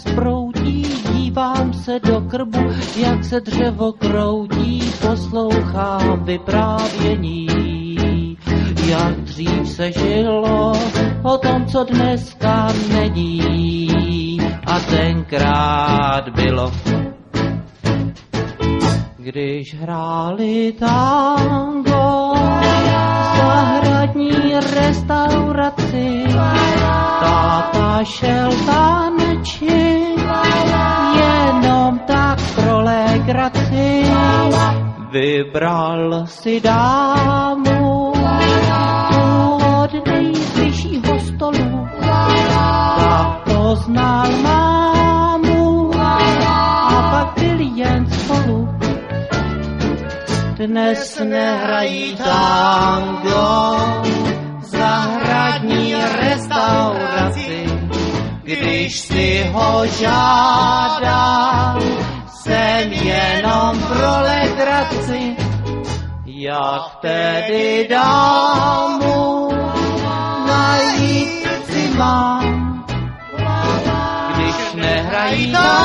sproutí, dívám se do krbu, jak se dřevo kroutí, poslouchám vyprávění. Jak dřív se žilo o tom, co dneska není. A tenkrát bylo, když hráli tango v zahradní restauraci, táta šel tančit jenom tak pro legraci. Vybral si dámu od nejbližšího stolu, tak poznal mámu a pak byli jen spolu. Dnes nehrají tango v zahradní restauraci, když si ho žádá, jsem jenom pro legraci. Jak tedy dámu najít si mám, když nehrají tango